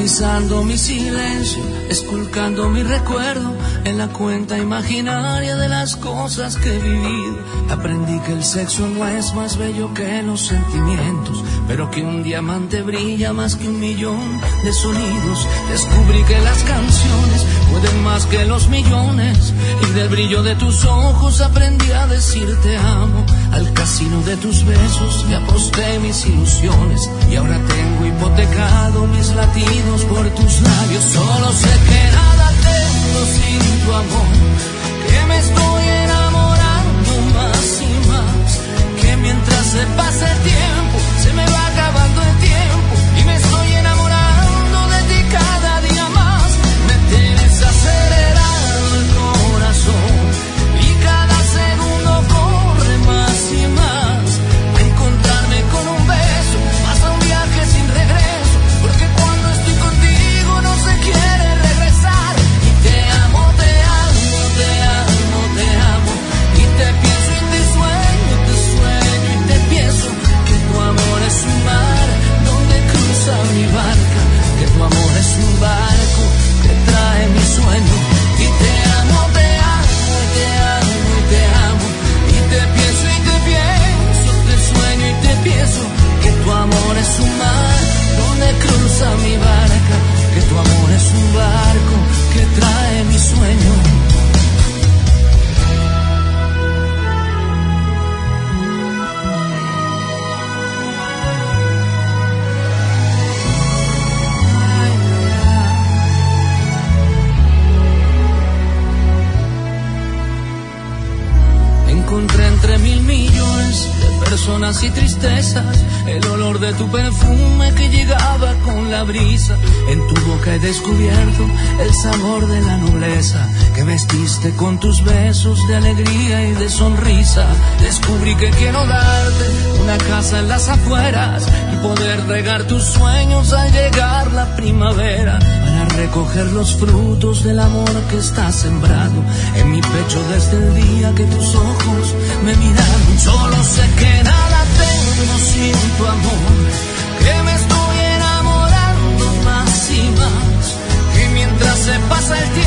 organizando mi silencio, esculcando mi recuerdo en la cuenta imaginaria de las cosas que he vivido. Aprendí que el sexo no es más bello que los sentimientos, pero que un diamante brilla más que 1.000.000 de sonidos. Descubrí que las canciones pueden más que los millones, y del brillo de tus ojos aprendí a decir te amo. Al casino de tus besos le aposté mis ilusiones, y ahora tengo hipotecado mis latidos por tus labios. Solo sé que nada tengo sin tu amor, que me estoy enamorando más y más, que mientras se pasa el tiempo se me va acabando el tiempo, y me estoy enamorando de ti cada día más. Me tienes acelerado el corazón y cada segundo corre más y más, a encontrarme con un beso, más a un viaje sin regreso, porque cuando estoy contigo no se quiere regresar. Y te amo, te amo, te amo, te amo, y te pienso y te sueño y te pienso, que tu amor es un mar donde cruza mi barca, que tu amor es un barco que trae mi sueño. Y te amo, te amo, te amo y te amo, y te pienso y te pienso, te sueño y te pienso, que tu amor es un mar donde cruza mi barca, que tu amor es un barco que trae mi sueño. Encontré entre 1.000.000.000 de personas y tristezas el olor de tu perfume que llegaba con la brisa. En tu boca he descubierto el sabor de la nobleza que vestiste con tus besos de alegría y de sonrisa. Descubrí que quiero darte una casa en las afueras y poder regar tus sueños al llegar la primavera, para recoger los frutos del amor que está sembrado en mi pecho desde el día que tus ojos me miraron. Solo sé que nada tengo sin tu amor, que me estoy enamorando más y más, que mientras se pasa el tiempo